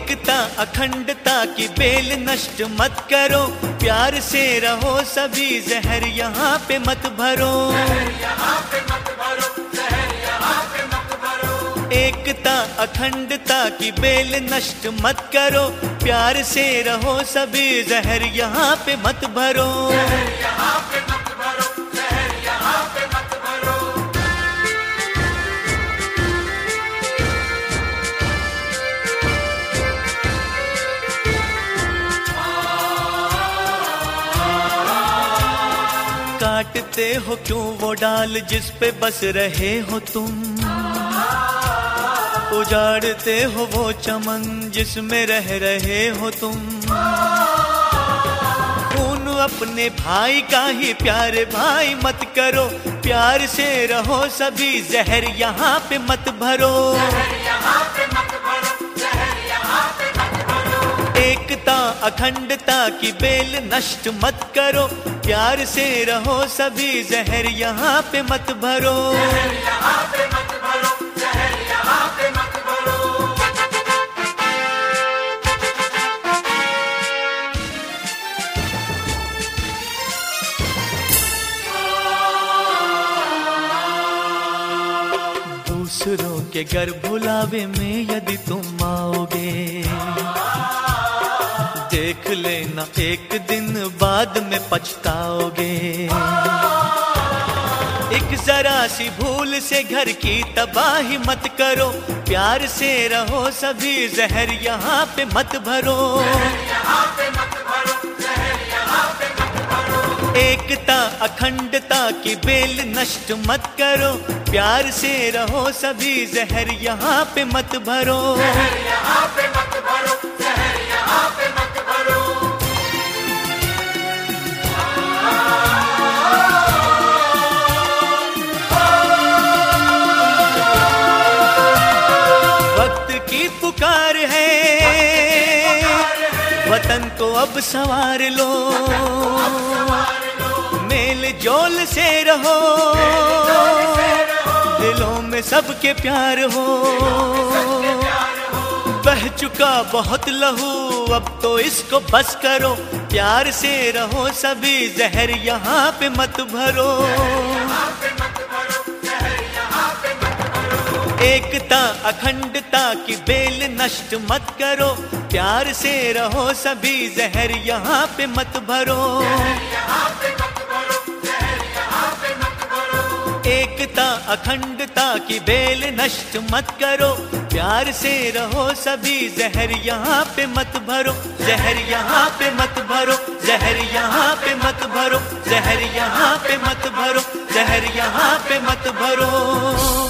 एकता अखंडता की बेल नष्ट मत करो, प्यार से रहो सभी, जहर यहाँ पे मत भरो। एकता अखंडता की बेल नष्ट मत करो, प्यार से रहो सभी, जहर यहाँ पे मत भरो। काटते हो क्यों वो डाल जिस पे बस रहे हो तुम, उजाड़ते हो वो चमन जिसमें रह रहे हो तुम। खून अपने भाई का ही प्यारे भाई मत करो, प्यार से रहो सभी, जहर यहाँ पे मत भरो। एकता अखंडता की बेल नष्ट मत करो, प्यार से रहो सभी, जहर यहाँ पे मत भरो। दूसरों के घर भुलावे में यदि तुम आओगे, देख लेना एक दिन बाद में पछताओगे। एक जरा सी भूल से घर की तबाही मत करो, प्यार से रहो सभी, जहर यहाँ पे मत भरो। एकता अखंडता की बेल नष्ट मत करो, प्यार से रहो सभी, जहर यहाँ पे मत भरो। पुकार है वतन को अब संवार लो, मेल जोल से रहो, दिलों में सबके प्यार हो। बह चुका बहुत लहू अब तो इसको बस करो, प्यार से रहो सभी, जहर यहाँ पे मत भरो। एकता अखंडता की बेल नष्ट मत करो, प्यार से रहो सभी, जहर यहाँ पे मत भरो। एकता अखंडता की बेल नष्ट मत करो, प्यार से रहो सभी, जहर यहाँ पे मत भरो। जहर यहाँ पे मत भरो, जहर यहाँ पे मत भरो, जहर यहाँ पे मत भरो, जहर यहाँ पे मत भरो।